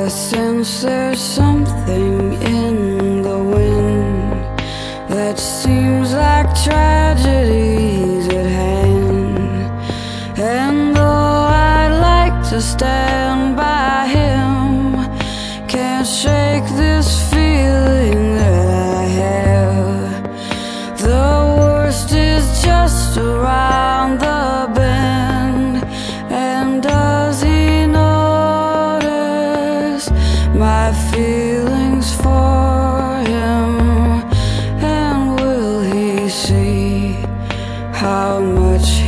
sense there's something in the wind that seems like tragedy's at hand. And though I'd like to stand by him, can't shake this feeling that I have. The worst is just around the bend, and does he notice my feelings for him? And will he see how much